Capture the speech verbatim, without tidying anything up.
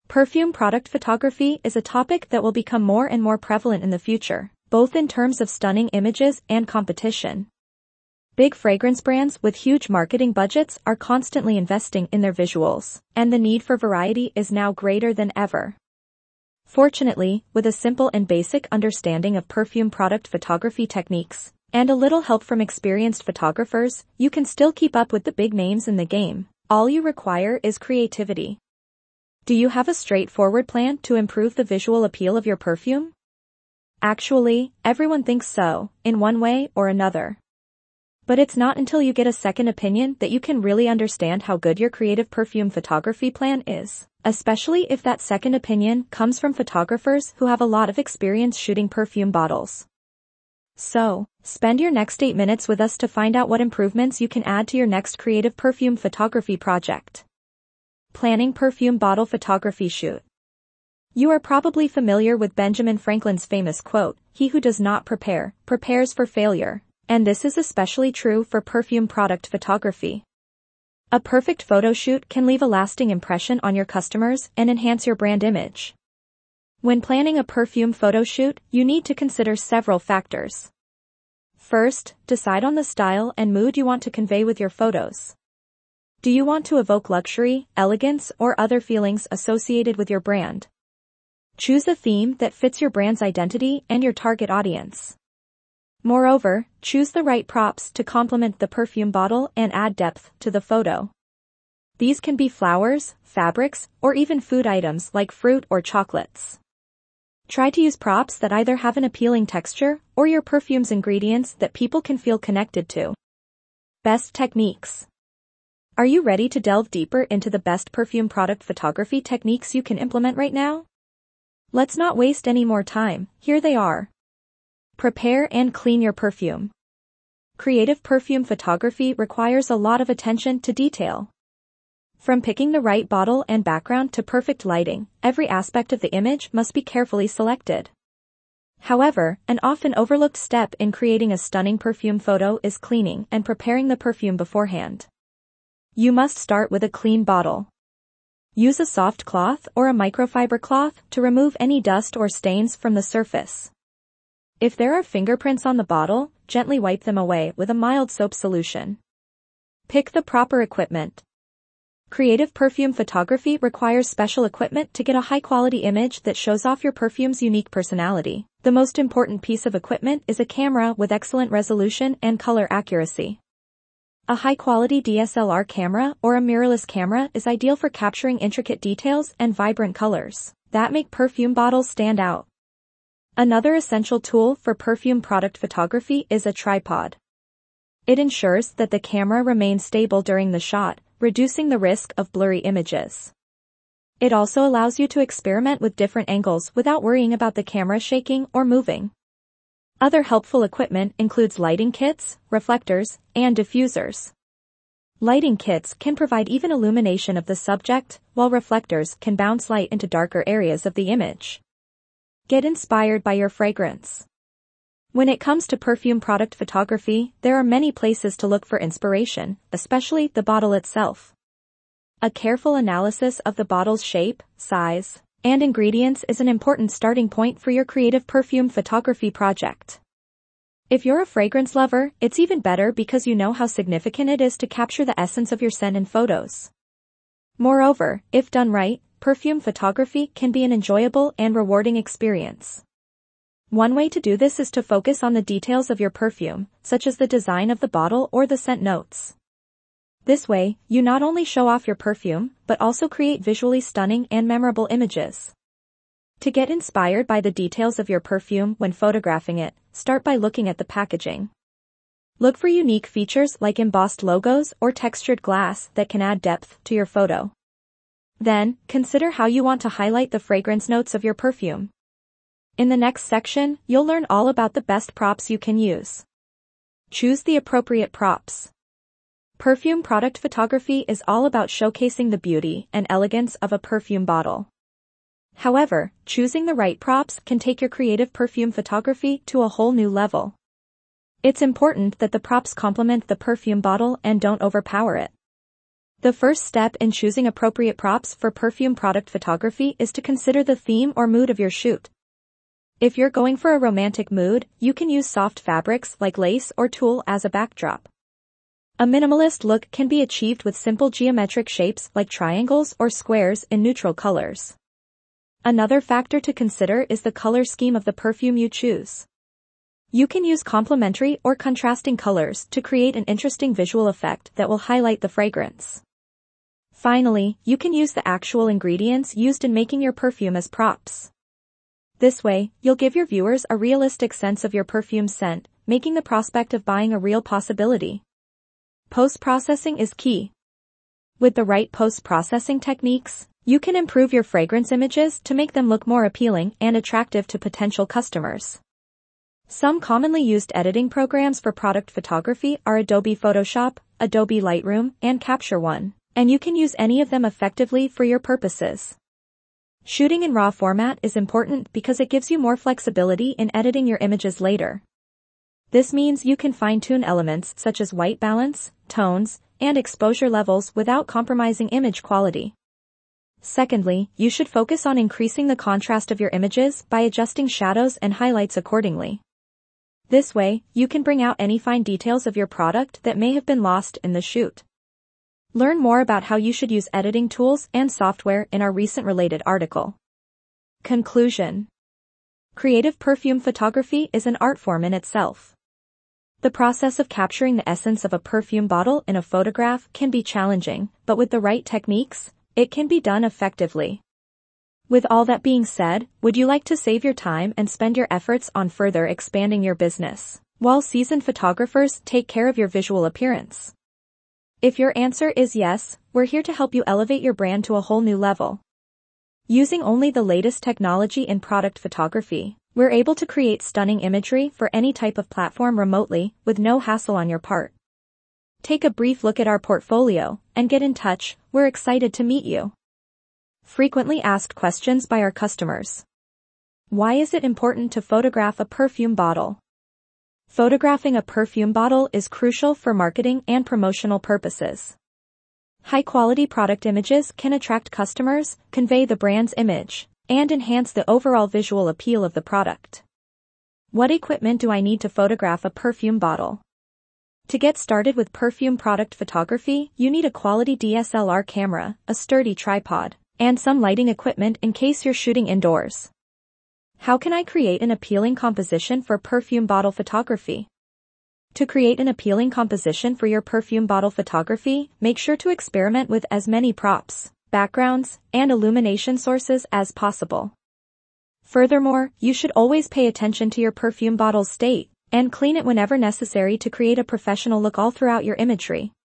Perfume product photography is a topic that will become more and more prevalent in the future, both in terms of stunning images and competition. Big fragrance brands with huge marketing budgets are constantly investing in their visuals, and the need for variety is now greater than ever. Fortunately, with a simple and basic understanding of perfume product photography techniques, and a little help from experienced photographers, you can still keep up with the big names in the game. All you require is creativity. Do you have a straightforward plan to improve the visual appeal of your perfume? Actually, everyone thinks so, in one way or another. But it's not until you get a second opinion that you can really understand how good your creative perfume photography plan is, especially if that second opinion comes from photographers who have a lot of experience shooting perfume bottles. So, spend your next eight minutes with us to find out what improvements you can add to your next creative perfume photography project. Planning perfume bottle photography shoot. You are probably familiar with Benjamin Franklin's famous quote, "He who does not prepare, prepares for failure," and this is especially true for perfume product photography. A perfect photo shoot can leave a lasting impression on your customers and enhance your brand image. When planning a perfume photo shoot, you need to consider several factors. First, decide on the style and mood you want to convey with your photos. Do you want to evoke luxury, elegance, or other feelings associated with your brand? Choose a theme that fits your brand's identity and your target audience. Moreover, choose the right props to complement the perfume bottle and add depth to the photo. These can be flowers, fabrics, or even food items like fruit or chocolates. Try to use props that either have an appealing texture or your perfume's ingredients that people can feel connected to. Best techniques. Are you ready to delve deeper into the best perfume product photography techniques you can implement right now? Let's not waste any more time, here they are. Prepare and clean your perfume. Creative perfume photography requires a lot of attention to detail. From picking the right bottle and background to perfect lighting, every aspect of the image must be carefully selected. However, an often overlooked step in creating a stunning perfume photo is cleaning and preparing the perfume beforehand. You must start with a clean bottle. Use a soft cloth or a microfiber cloth to remove any dust or stains from the surface. If there are fingerprints on the bottle, gently wipe them away with a mild soap solution. Pick the proper equipment. Creative perfume photography requires special equipment to get a high-quality image that shows off your perfume's unique personality. The most important piece of equipment is a camera with excellent resolution and color accuracy. A high-quality D S L R camera or a mirrorless camera is ideal for capturing intricate details and vibrant colors that make perfume bottles stand out. Another essential tool for perfume product photography is a tripod. It ensures that the camera remains stable during the shot, reducing the risk of blurry images. It also allows you to experiment with different angles without worrying about the camera shaking or moving. Other helpful equipment includes lighting kits, reflectors, and diffusers. Lighting kits can provide even illumination of the subject, while reflectors can bounce light into darker areas of the image. Get inspired by your fragrance. When it comes to perfume product photography, there are many places to look for inspiration, especially the bottle itself. A careful analysis of the bottle's shape, size, and ingredients is an important starting point for your creative perfume photography project. If you're a fragrance lover, it's even better because you know how significant it is to capture the essence of your scent in photos. Moreover, if done right, perfume photography can be an enjoyable and rewarding experience. One way to do this is to focus on the details of your perfume, such as the design of the bottle or the scent notes. This way, you not only show off your perfume, but also create visually stunning and memorable images. To get inspired by the details of your perfume when photographing it, start by looking at the packaging. Look for unique features like embossed logos or textured glass that can add depth to your photo. Then, consider how you want to highlight the fragrance notes of your perfume. In the next section, you'll learn all about the best props you can use. Choose the appropriate props. Perfume product photography is all about showcasing the beauty and elegance of a perfume bottle. However, choosing the right props can take your creative perfume photography to a whole new level. It's important that the props complement the perfume bottle and don't overpower it. The first step in choosing appropriate props for perfume product photography is to consider the theme or mood of your shoot. If you're going for a romantic mood, you can use soft fabrics like lace or tulle as a backdrop. A minimalist look can be achieved with simple geometric shapes like triangles or squares in neutral colors. Another factor to consider is the color scheme of the perfume you choose. You can use complementary or contrasting colors to create an interesting visual effect that will highlight the fragrance. Finally, you can use the actual ingredients used in making your perfume as props. This way, you'll give your viewers a realistic sense of your perfume's scent, making the prospect of buying a real possibility. Post-processing is key. With the right post-processing techniques, you can improve your fragrance images to make them look more appealing and attractive to potential customers. Some commonly used editing programs for product photography are Adobe Photoshop, Adobe Lightroom, and Capture One, and you can use any of them effectively for your purposes. Shooting in RAW format is important because it gives you more flexibility in editing your images later. This means you can fine-tune elements such as white balance, tones, and exposure levels without compromising image quality. Secondly, you should focus on increasing the contrast of your images by adjusting shadows and highlights accordingly. This way, you can bring out any fine details of your product that may have been lost in the shoot. Learn more about how you should use editing tools and software in our recent related article. Conclusion. Creative perfume photography is an art form in itself. The process of capturing the essence of a perfume bottle in a photograph can be challenging, but with the right techniques, it can be done effectively. With all that being said, would you like to save your time and spend your efforts on further expanding your business, while seasoned photographers take care of your visual appearance? If your answer is yes, we're here to help you elevate your brand to a whole new level. Using only the latest technology in product photography, we're able to create stunning imagery for any type of platform remotely, with no hassle on your part. Take a brief look at our portfolio, and get in touch. We're excited to meet you. Frequently asked questions by our customers. Why is it important to photograph a perfume bottle? Photographing a perfume bottle is crucial for marketing and promotional purposes. High-quality product images can attract customers, convey the brand's image, and enhance the overall visual appeal of the product. What equipment do I need to photograph a perfume bottle? To get started with perfume product photography, you need a quality D S L R camera, a sturdy tripod, and some lighting equipment in case you're shooting indoors. How can I create an appealing composition for perfume bottle photography? To create an appealing composition for your perfume bottle photography, make sure to experiment with as many props, backgrounds, and illumination sources as possible. Furthermore, you should always pay attention to your perfume bottle's state, and clean it whenever necessary to create a professional look all throughout your imagery.